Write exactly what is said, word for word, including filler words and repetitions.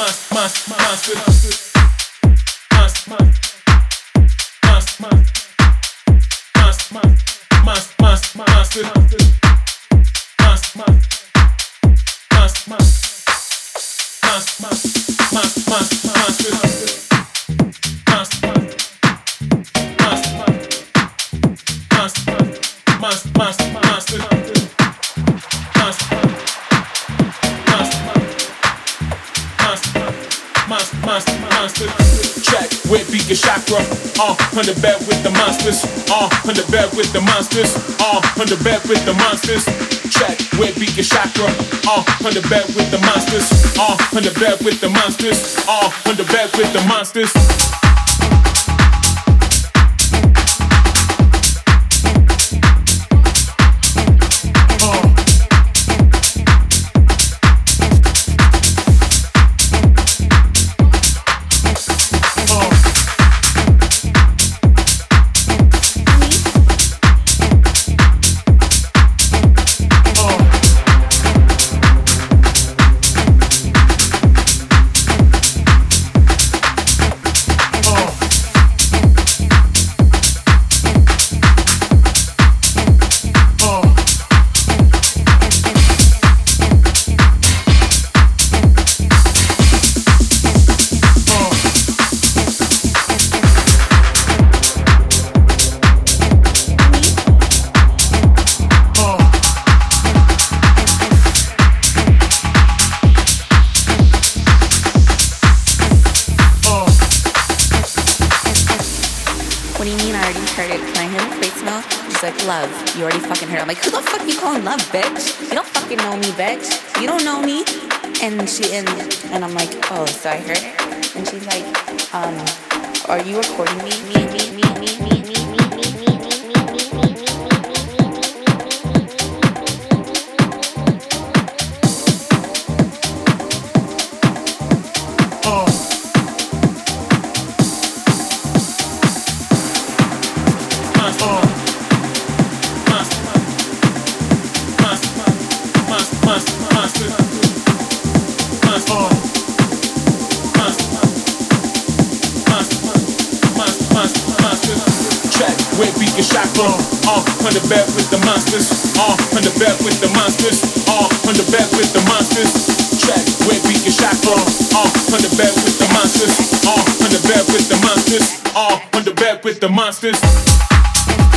Check with Beacon Chakra, uh, on the bed with the monsters, uh, on the bed with the monsters, uh, on the bed with the monsters. Check with Beacon Chakra, uh, on the bed with the monsters, uh, on the bed with the monsters, uh, on the bed with the monsters. You already fucking heard it. I'm like, who the fuck you calling love, bitch? You don't fucking know me, bitch. You don't know me. And she and and I'm like, oh, so I heard it. And she's like, um, are you recording me? Me, me, me, me, me, me, me, me, me, me, me, me, Uh, on the bed with the monsters, uh, on the bed with the monsters, uh, on the bed with the monsters. Check where we can chakra, uh, on the bed with the monsters, uh, on the bed with the monsters, uh, on the bed with the monsters.